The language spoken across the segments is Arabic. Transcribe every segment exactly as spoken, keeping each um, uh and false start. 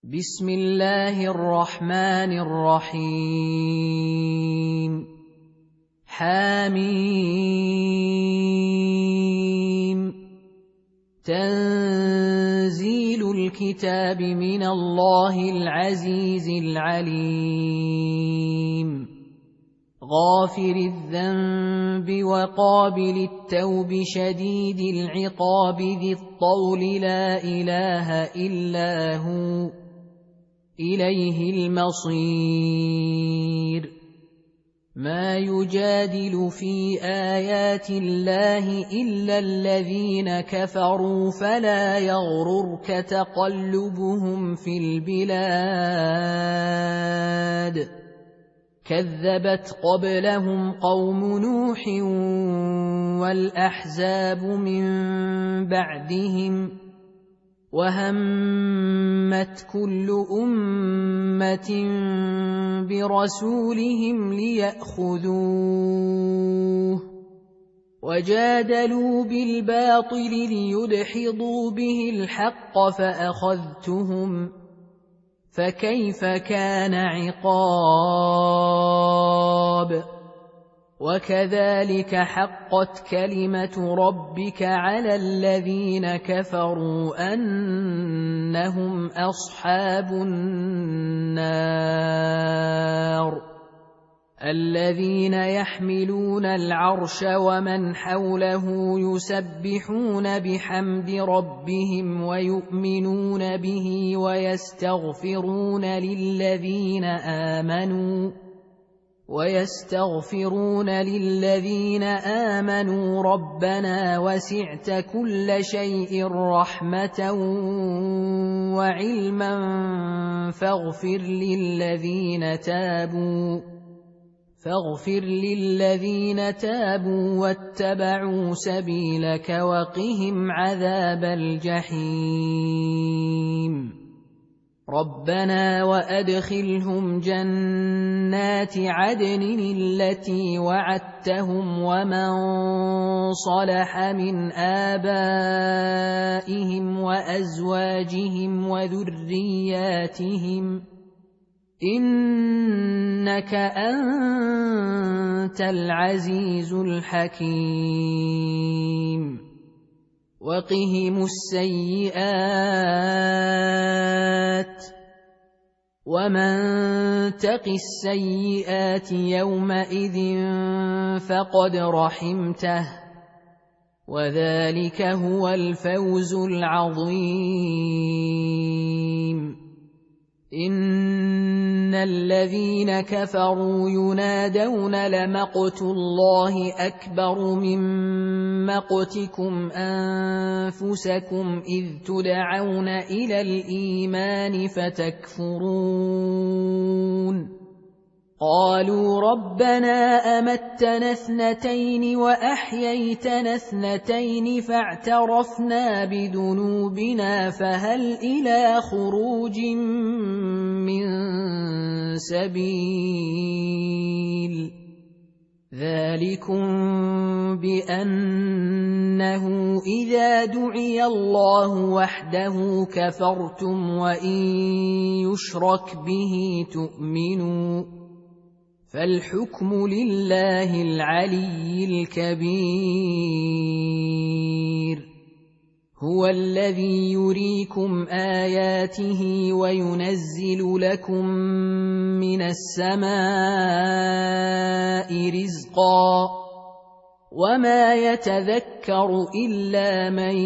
بسم الله الرحمن الرحيم حميم تنزيل الكتاب من الله العزيز العليم غافر الذنب وقابل التوب شديد العقاب ذي الطول لا إله إلا هو إليه المصير ما يجادل في آيات الله إلا الذين كفروا فلا يغررك تقلبهم في البلاد كذبت قبلهم قوم نوح والأحزاب من بعدهم وهمت كل أمة برسولهم ليأخذوه وجادلوا بالباطل ليدحضوا به الحق فأخذتهم فكيف كان عقاب وكذلك حقت كلمة ربك على الذين كفروا أنهم أصحاب النار الذين يحملون العرش ومن حوله يسبحون بحمد ربهم ويؤمنون به ويستغفرون للذين آمنوا ويستغفرون للذين آمنوا ربنا وسعت كل شيء رحمة وعلما فاغفر للذين تابوا فاغفر للذين تابوا واتبعوا سبيلك وقهم عذاب الجحيم ربنا وأدخلهم جنات عدن التي وعدتهم ومن صلح من آبائهم وأزواجهم وذرياتهم إنك أنت العزيز الحكيم وقهم السيئات ومن تق السيئات يومئذ فقد رحمته وذلك هو الفوز العظيم إن الذين كفروا ينادون لمقت الله أكبر من مقتكم أنفسكم إذ تدعون إلى الإيمان فتكفرون قالوا ربنا أمتنا اثنتين وأحييتنا اثنتين فاعترفنا بذنوبنا فهل إلى خروج من سبيل ذلكم بأنه إذا دعي الله وحده كفرتم وإن يشرك به تؤمنوا فالحكم لله العلي الكبير هو الذي يريكم آياته وينزل لكم من السماء رزقا وما يتذكر إلا من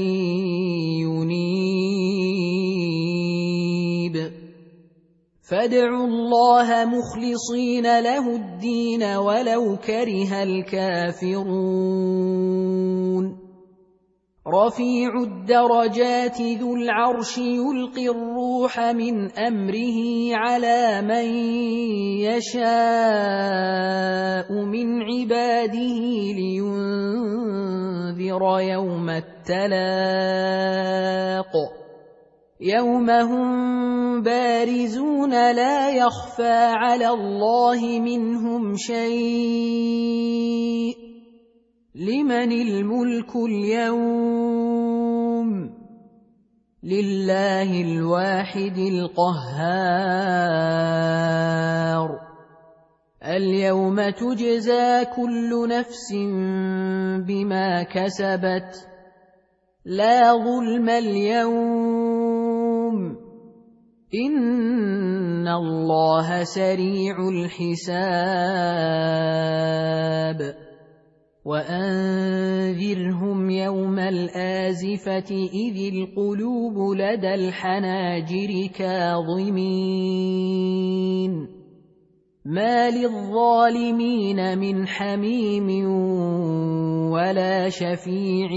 ينيب فادعوا الله مخلصين له الدين ولو كره الكافرون رفيع الدرجات ذو العرش يلقي الروح من أمره على من يشاء من عباده لينذر يوم التلاق يوم هم بارزون لا يخفى على الله منهم شيء لمن الملك اليوم لله الواحد القهار. اليوم تجزى كل نفس بما كسبت لا ظلم اليوم إن الله سريع الحساب. وأنذرهم يوم الآزفة إذ القلوب لدى الحناجر كاظمين ما للظالمين من حميم ولا شفيع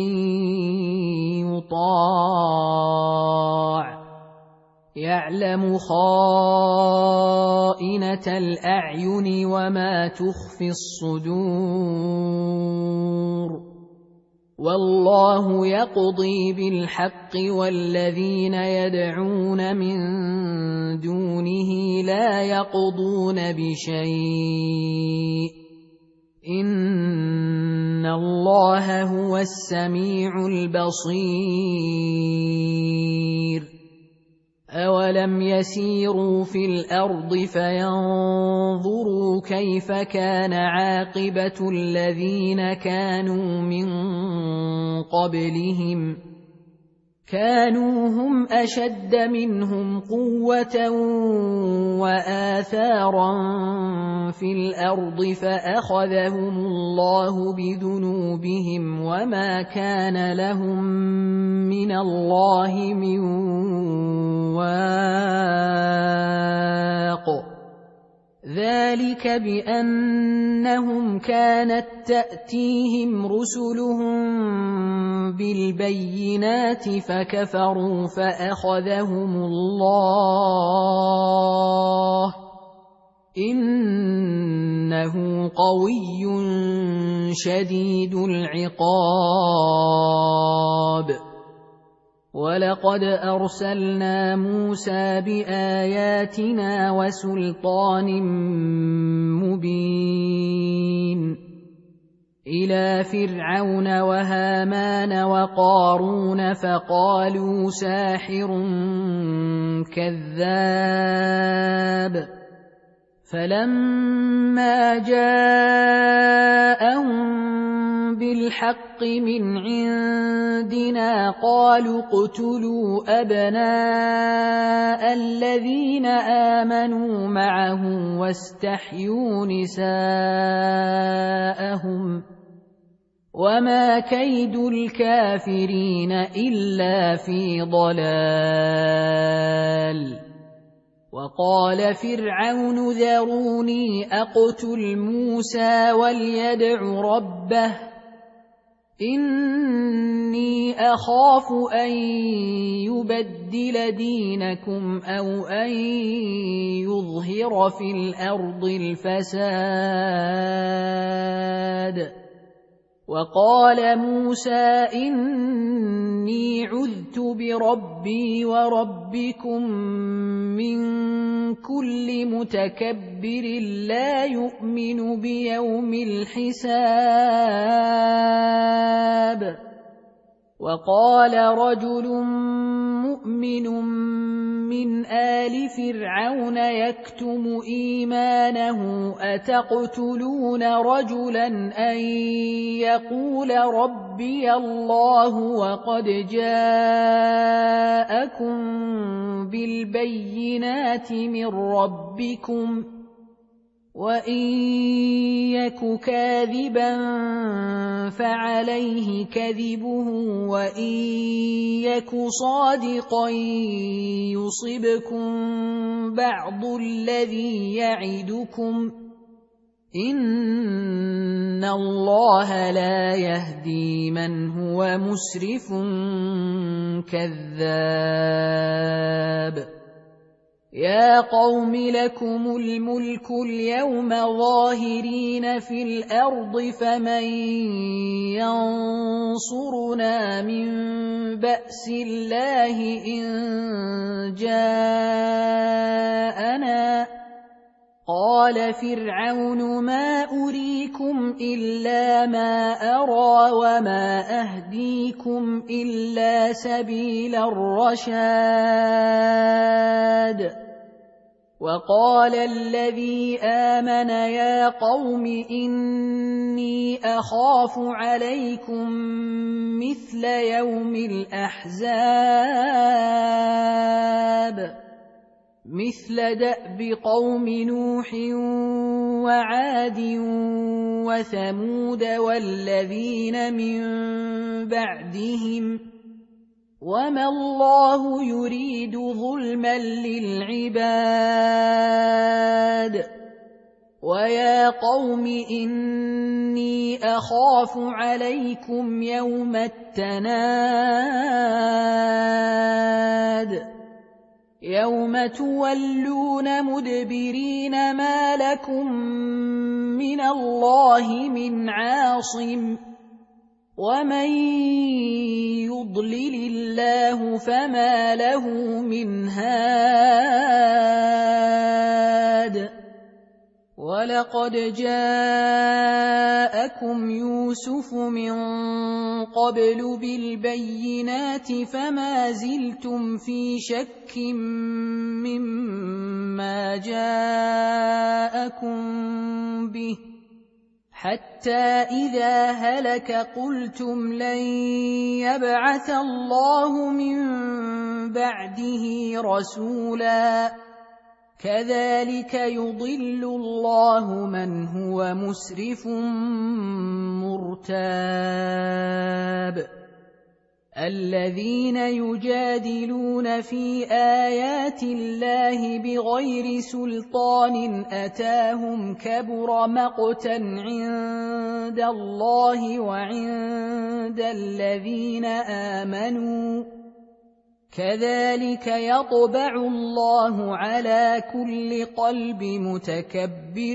يطاع يعلم خائنة الأعين وما تخفي الصدور والله يقضي بالحق والذين يدعون من دونه لا يقضون بشيء إن الله هو السميع البصير. أولم يسيروا في الأرض فينظروا كيف كان عاقبة الذين كانوا من قبلهم كانوا هم أشد منهم قوة وآثارا في الأرض فأخذهم الله بذنوبهم وما كان لهم من الله من واق ذلك بأنهم كانت تأتيهم رسلهم بالبينات فكفروا فأخذهم الله إنه قوي شديد العقاب. ولقد أرسلنا موسى بآياتنا وسلطان مبين إلى فرعون وهامان وقارون فقالوا ساحر كذاب فلما جاءهم بالحق من عندنا قالوا اقتلوا أبناء الذين آمنوا معه واستحيوا نساءهم وما كيد الكافرين إلا في ضلال. وقال فرعون ذروني أقتل موسى وليدع ربه إني أخاف أن يبدل دينكم أو أن يظهر في الأرض الفساد. وقال موسى إني عذت بربي وربكم من كل متكبر لا يؤمن بيوم الحساب. وقال رجل مؤمن من آل فرعون يكتم إيمانه أتقتلون رجلا أن يقول ربي الله وقد جاءكم بالبينات من ربكم وإن يك كاذبا فعليه كذبه وإن يك صادقا يصبكم بعض الذي يعدكم إن الله لا يهدي من هو مسرف كذاب. يا قوم لكم الملك اليوم ظاهرين في الأرض فمن ينصرنا من بأس الله إن جاءنا وقال فرعون ما أريكم إلا ما أرى وما أهديكم إلا سبيل الرشاد وقال الذي آمن يا قوم إني أخاف عليكم مثل يوم الأحزاب مثل دأب قوم نوح وعاد وثمود والذين من بعدهم وما الله يريد ظلما للعباد ويا قوم إني أخاف عليكم يوم التناد يوم تولون مدبرين ما لكم من الله من عاصم ومن يضلل الله فما له من هاد ولقد جاءكم يوسف من قبل بالبينات فما زلتم في شك مما جاءكم به حتى إذا هلك قلتم لن يبعث الله من بعده رسولا كذلك يضل الله من هو مسرف مرتاب الذين يجادلون في آيات الله بغير سلطان أتاهم كبر مقتا عند الله وعند الذين آمنوا كذلك يطبع الله على كل قلب متكبر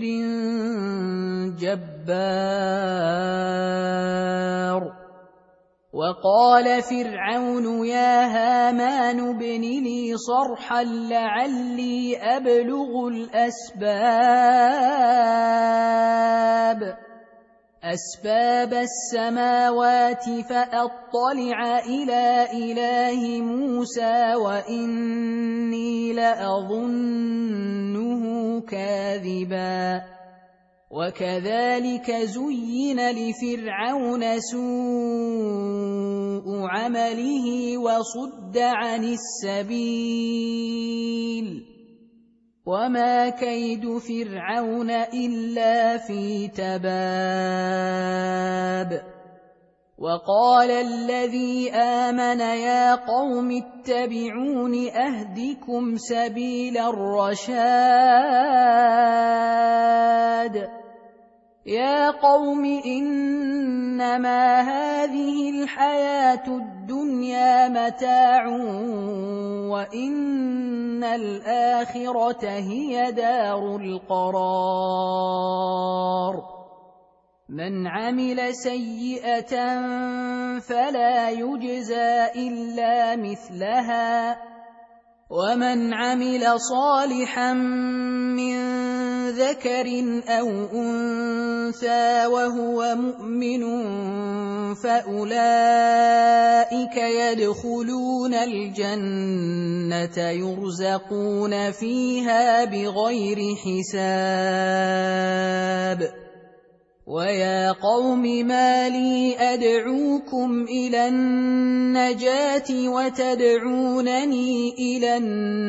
جبار وقال فرعون يا هامان ابن لي صرحا لعلي أبلغ الأسباب أسباب السماوات فأطلع إلى إله موسى وإني لأظنه كاذبا وكذلك زين لفرعون سوء عمله وصد عن السبيل وما كيد فرعون إلا في تباب وقال الذي آمن يا قوم اتبعون أهدكم سبيل الرشاد يا قوم إنما هذه الحياة الدنيا متاع وإن الآخرة هي دار القرار من عمل سيئة فلا يجزى إلا مثلها ومن عمل صالحا من ذكر أو أنثى وهو مؤمن فأولئك يدخلون الجنة يرزقون فيها بغير حساب ويا قوم ما لي أدعوكم إلى النجاة وتدعونني إلى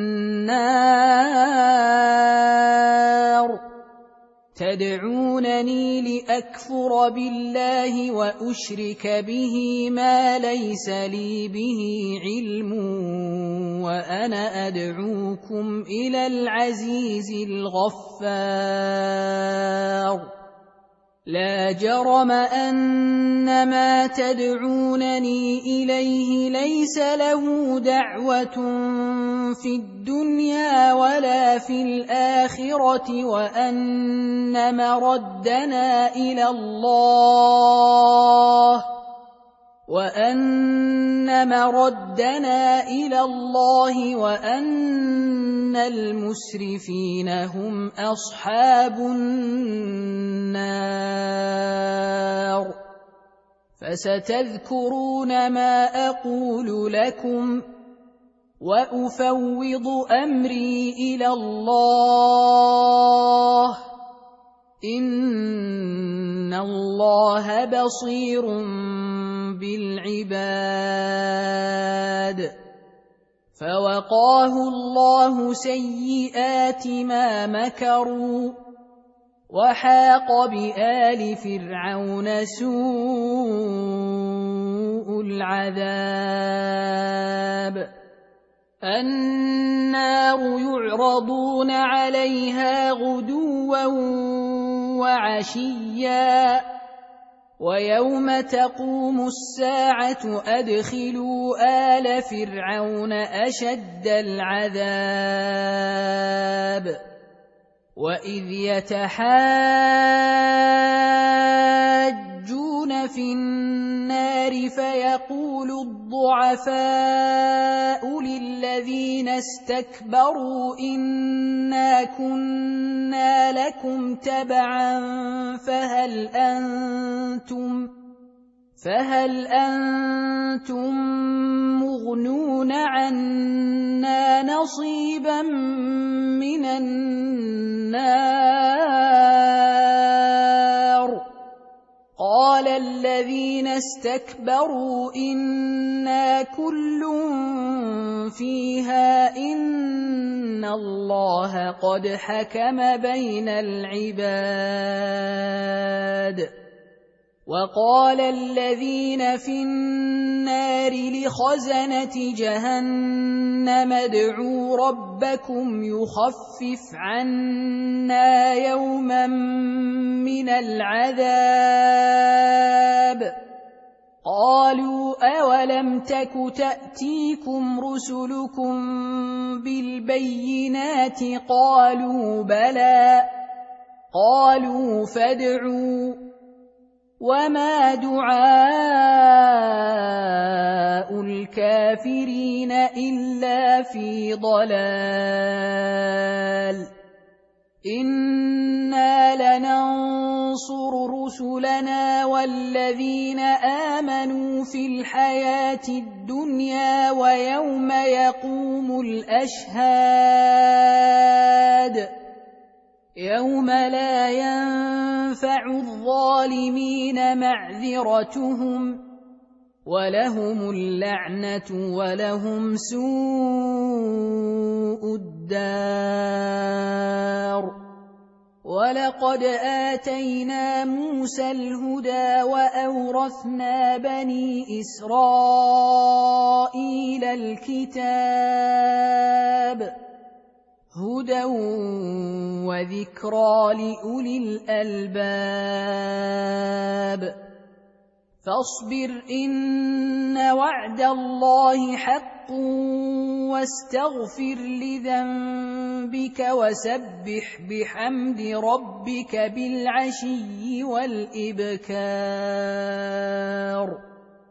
النار تدعونني لأكفر بالله وأشرك به ما ليس لي به علم وأنا أدعوكم إلى العزيز الغفار لا جرم أن ما تدعونني إليه ليس له دعوة في الدنيا ولا في الآخرة وأن مردنا إلى الله وأن مردنا إلى الله وأن المسرفين هم أصحاب النار. فستذكرون ما أقول لكم وأفوض أمري إلى الله إن الله بصير بالعباد. فوقاه الله سيئات ما مكروا وحاق بآل فرعون سوء العذاب. النار يعرضون عليها غدوا وعشيا ويوم تقوم الساعة أدخلوا آل فرعون أشد العذاب. وإذ يتحاجون في النار فيقول الضعفاء للذين استكبروا إنا كنا لكم تبعا فهل أنتم فهل أنتم مغنون عنا نصيبا من النار؟ قال الذين استكبروا إنا كل فيها إن الله قد حكم بين العباد. وقال الذين في النار لخزنة جهنم ادعوا ربكم يخفف عنا يوما من العذاب. قالوا أولم تك تأتيكم رسلكم بالبينات؟ قالوا بلى. قالوا فادعوا. وما دعاء الكافرين إلا في ضلال. إنا لننصر رسلنا والذين آمنوا في الحياة الدنيا ويوم يقوم الأشهاد يوم لا ينفع الظالمين معذرتهم ولهم اللعنة ولهم سوء الدار. ولقد آتينا موسى الهدى وأورثنا بني إسرائيل الكتاب هدى وذكرى لأولي الألباب. فاصبر إن وعد الله حق واستغفر لذنبك وسبح بحمد ربك بالعشي والإبكار.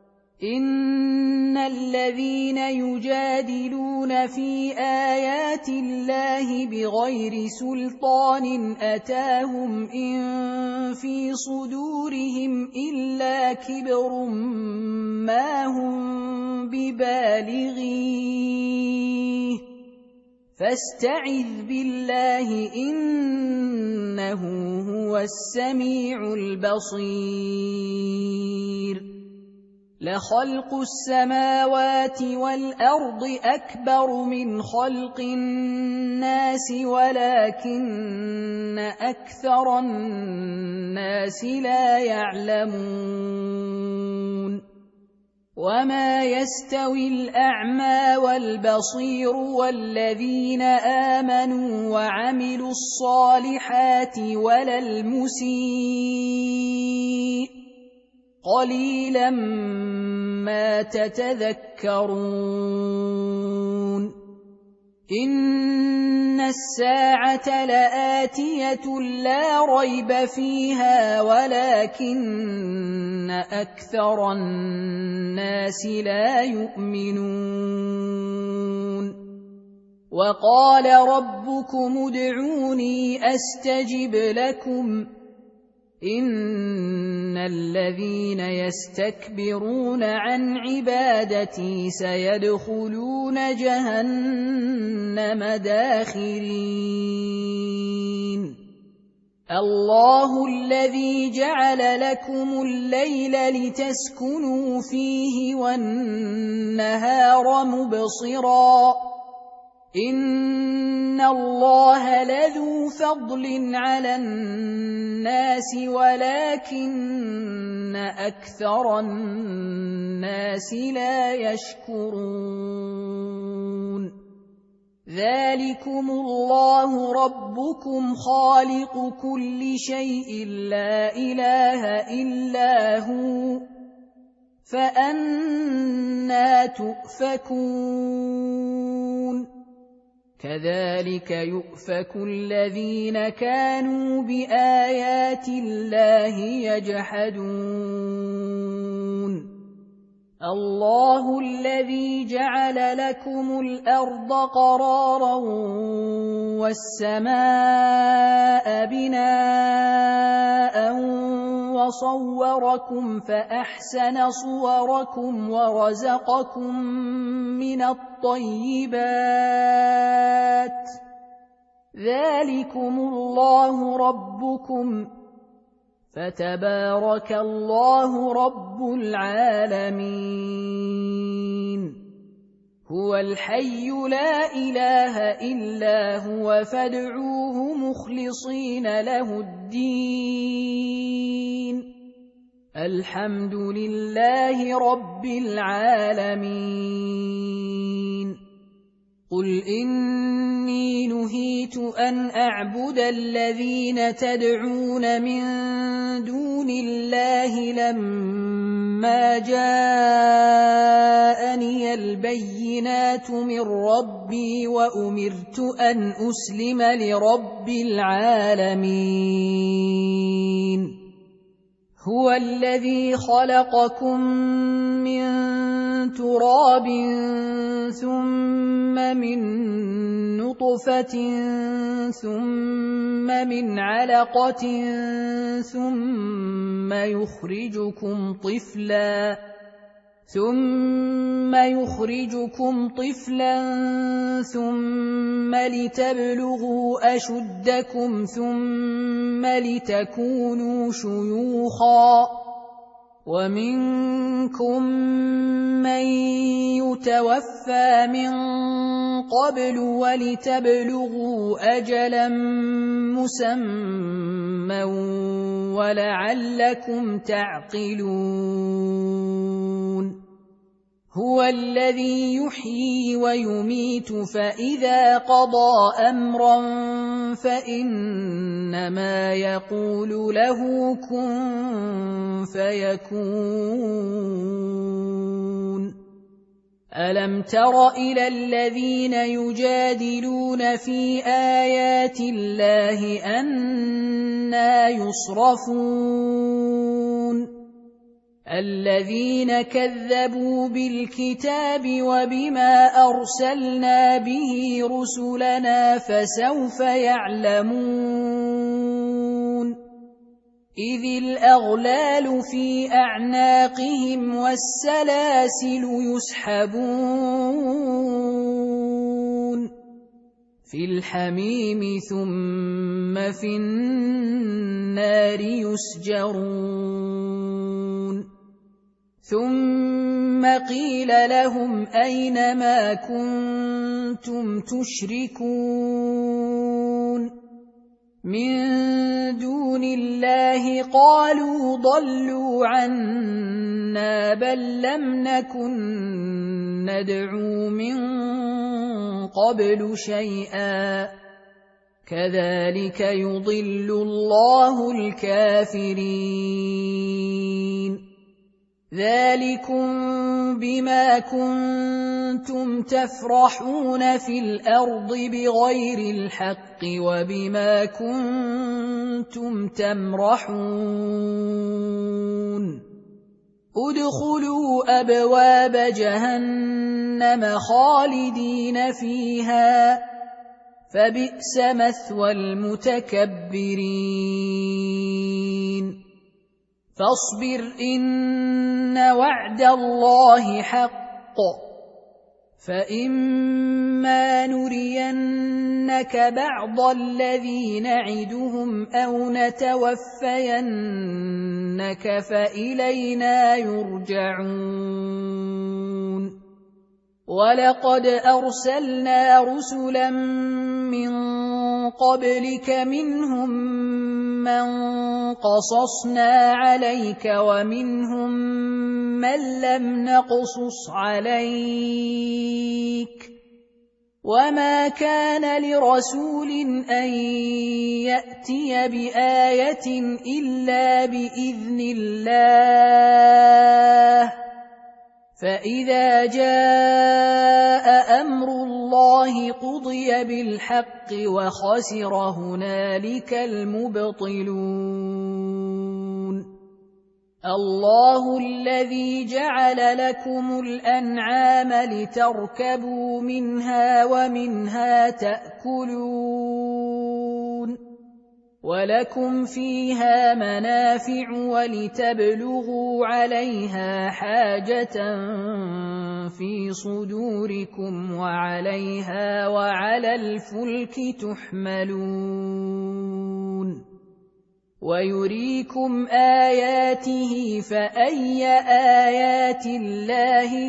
إن الذين يجادلون في آيات الله بغير سلطان أتاهم إن في صدورهم إلا كبر ما هم ببالغيه فاستعذ بالله إنه هو السميع البصير. لخلق السماوات والأرض أكبر من خلق الناس ولكن أكثر الناس لا يعلمون. وما يستوي الأعمى والبصير والذين آمنوا وعملوا الصالحات ولا المسيء قليلا ما تتذكرون. إن الساعة لآتية لا ريب فيها ولكن أكثر الناس لا يؤمنون وقال ربكم ادعوني أستجب لكم إن الذين يستكبرون عن عبادتي سيدخلون جهنم داخرين الله الذي جعل لكم الليل لتسكنوا فيه والنهار مبصرا إن الله لذو فضل على الناس ولكن أكثر الناس لا يشكرون ذلكم الله ربكم خالق كل شيء لا إله إلا هو فأنى تؤفكون كذلك يؤفك الذين كانوا بآيات الله يجحدون الله الذي جعل لكم الأرض قرارا والسماء بناء وصوركم فأحسن صوركم ورزقكم من الطيبات ذلكم الله ربكم فتبارك الله رب العالمين هو الحي لا إله إلا هو فادعوه مخلصين له الدين الحمد لله رب العالمين قل إني نهيت أن أعبد الذين تدعون من دون الله لما جاءني البينات من ربي وأمرت أن أسلم لرب العالمين هو الذي خلقكم من تراب ثم من نطفة ثم من علقة ثم يخرجكم طفلا ثم يخرجكم طفلا ثم لتبلغوا أشدكم ثم لتكونوا شيوخا ومنكم من يتوفى من قبل ولتبلغوا أجلا مسمى ولعلكم تعقلون هو الذي يحيي ويميت فإذا قضى أمرا فإنما يقول له كن فيكون ألم تر إلى الذين يجادلون في آيات الله أنى يصرفون الذين كذبوا بالكتاب وبما أرسلنا به رسلنا فسوف يعلمون إذ الأغلال في أعناقهم والسلاسل يسحبون في الحميم ثم في النار يسجرون ثم قيل لهم أين ما كنتم تشركون من دون الله قالوا ضلوا عنا بل لم نكن ندعو من قبل شيئا كذلك يضل الله الكافرين ذلكم بما كنتم تفرحون في الأرض بغير الحق وبما كنتم تمرحون ادخلوا أبواب جهنم خالدين فيها فبئس مثوى المتكبرين فاصبر إن وعد الله حق فإما نرينك بعض الذي نعدهم أو نتوفينك فإلينا يرجعون ولقد أرسلنا رسلا من قبلك منهم من قصصنا عليك ومنهم من لم نقصص عليك وما كان لرسول أن يأتي بآية إلا بإذن الله فإذا جاء أمر الله قضي بالحق وخسر هنالك المبطلون الله الذي جعل لكم الأنعام لتركبوا منها ومنها تأكلون ولكم فيها منافع ولتبلغوا عليها حاجة في صدوركم وعليها وعلى الفلك تحملون ويريكم آياته فأي آيات الله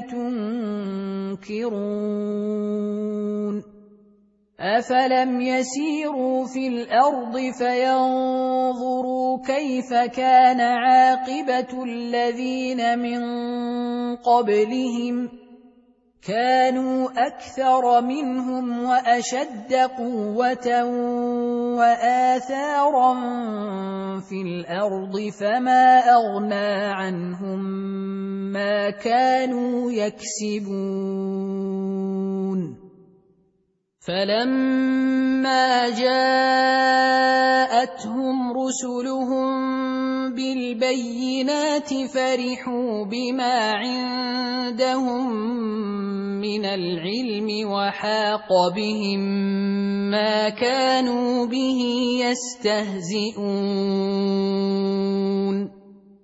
تنكرون أفلم يسيروا في الأرض فينظروا كيف كان عاقبة الذين من قبلهم كانوا أكثر منهم وأشد قوة وآثارا في الأرض فما أغنى عنهم ما كانوا يكسبون فلما جاءتهم رسلهم بالبينات فرحوا بما عندهم من العلم وحاق بهم ما كانوا به يستهزئون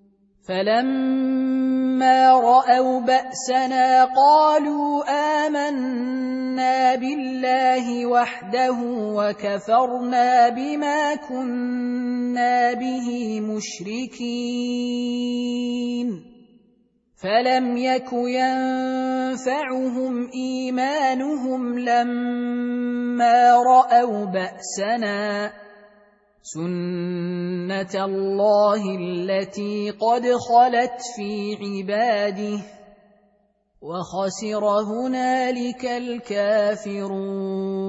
فلما رأوا بأسنا قالوا آمنا بالله وحده وكفرنا بما كنا به مشركين فلم يك ينفعهم إيمانهم لما رأوا بأسنا سنة الله التي قد خلت في عباده وخسر هنالك الكافرون